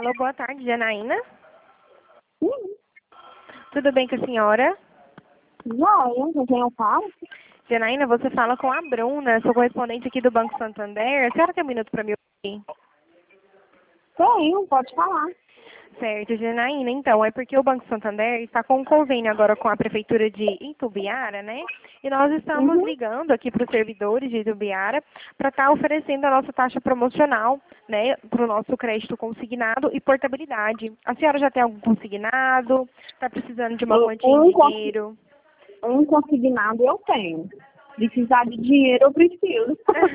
Alô, boa tarde, Janaína. Sim, Tudo bem com a senhora? joia, com quem eu falo? Janaína, você fala com a Bruna, sou correspondente aqui do Banco Santander. A senhora tem um minuto para me ouvir? Tenho, pode falar. Certo, Janaína. Então, é porque o Banco Santander está com um convênio agora com a Prefeitura de Itubiara, né? E nós estamos Uhum. ligando aqui para os servidores de Itubiara para estar oferecendo a nossa taxa promocional, né? Para o nosso crédito consignado e portabilidade. A senhora já tem algum consignado? Está precisando de uma quantia em dinheiro? Um consignado eu tenho. Precisar de dinheiro eu preciso.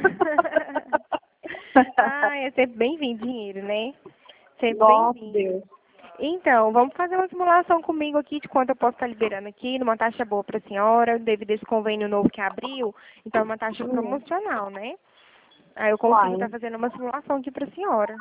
Ah, é sempre bem-vindo dinheiro, né? Sempre Nossa, bem-vindo. Deus. Então, vamos fazer uma simulação comigo aqui de quanto eu posso estar liberando aqui, numa taxa boa para a senhora, devido a esse convênio novo que abriu, então é uma taxa promocional, né? Aí eu consigo Uai, estar fazendo uma simulação aqui para a senhora.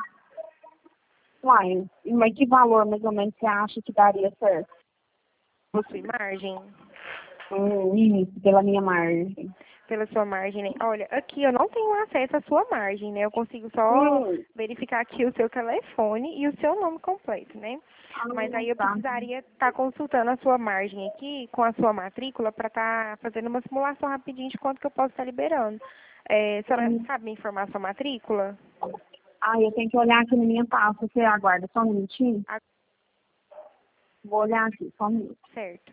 mas que valor mais ou menos você acha que daria certo? Possui margem? Isso, pela minha margem. Pela sua margem, né? Olha, aqui eu não tenho acesso à sua margem, né? Eu consigo só verificar aqui o seu telefone e o seu nome completo, né? Mas aí eu Tá. precisaria estar consultando a sua margem aqui com a sua matrícula para estar fazendo uma simulação rapidinho de quanto que eu posso estar liberando. A senhora sabe me informar a sua matrícula? Eu tenho que olhar aqui na minha pasta. Você aguarda só um minutinho? Ah, Vou olhar aqui, só um minuto. certo.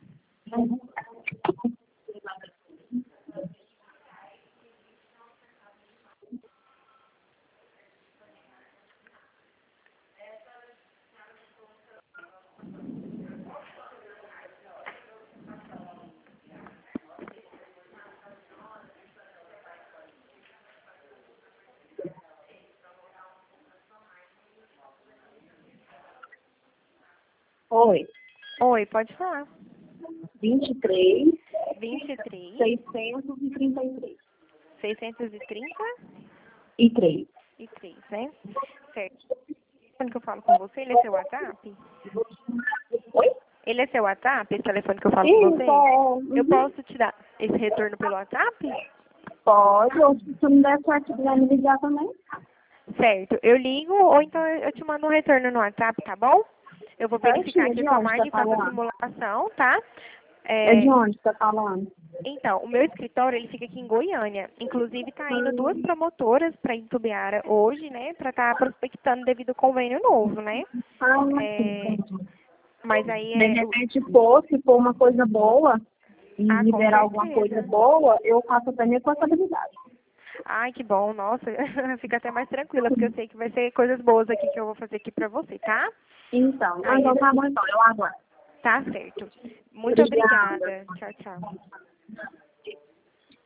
Oi. Oi, pode falar. 23, 23, 633. 630 E 3. e 3, né? Certo. O telefone que eu falo com você, ele é seu WhatsApp? Oi? Ele é seu WhatsApp, esse telefone que eu falo com Isso, você? Eu posso te dar esse retorno pelo WhatsApp? pode, ou se não der certo, quiser me ligar também. Certo. Eu ligo ou então eu te mando um retorno no WhatsApp, tá bom? Eu vou verificar Certinho, aqui a de sua onde margem você e tá faço a falando? simulação, tá? É de É, onde você tá falando? então, o meu escritório, ele fica aqui em Goiânia. Inclusive, tá indo duas promotoras para Itubiara hoje, né? Para estar prospectando devido ao convênio novo, né? Sim, É, entendi. mas aí De é... repente, se for uma coisa boa e Ah, com liberar alguma coisa certeza. boa, eu faço até minha contabilidade. Ai, que bom. Nossa, fica até mais tranquila, porque eu sei que vai ser coisas boas aqui que eu vou fazer aqui pra você, tá? Então, Aí, tá bom, então, eu aguardo. tá certo. Muito Obrigada. obrigada. Tchau, tchau.